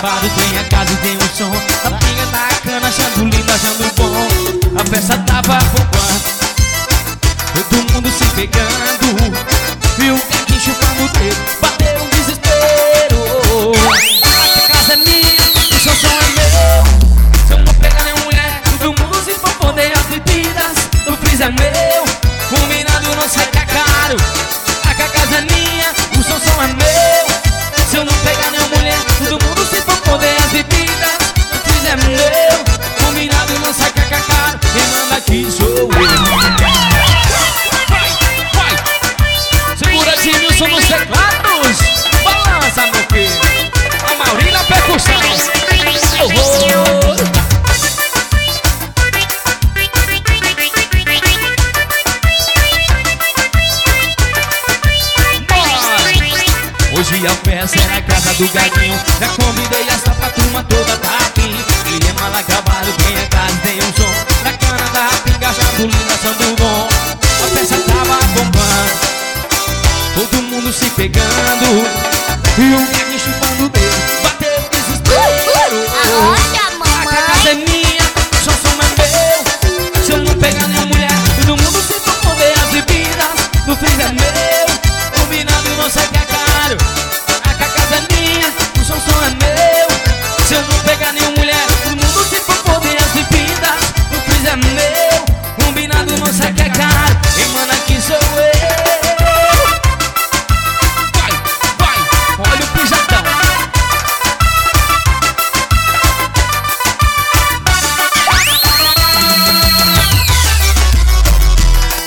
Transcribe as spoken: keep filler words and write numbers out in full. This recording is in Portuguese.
gravado, tem a casa e tem um som. A pinga na cana, achando lindo, achando bom. A festa tava bombando, todo mundo se pegando. E o quem chupando o dedo, bateu um desespero. A casa é minha, o som só é meu. Se eu não pegar nenhuma mulher, todo mundo se for poder. As bebidas, o freezer é meu. Combinado não sai caro. A casa é minha, o som só é meu. Se eu não pegar nenhuma mulher, todo mundo se for poder. As bebidas, o freezer é meu. Combinado não sai caro. Quem manda aqui sou eu. Edmilson nos teclados, balança meu filho. A Mauri na percussão. Oh, oh. Hoje a festa é na casa do Gaguinho. Já convidei essa pra turma toda, tá aqui. Clima lá cavalo, tem a casa, tem um som. Na cana da pinga, achando linda, achando bom. A festa tava bombando, todo mundo se pegando. E o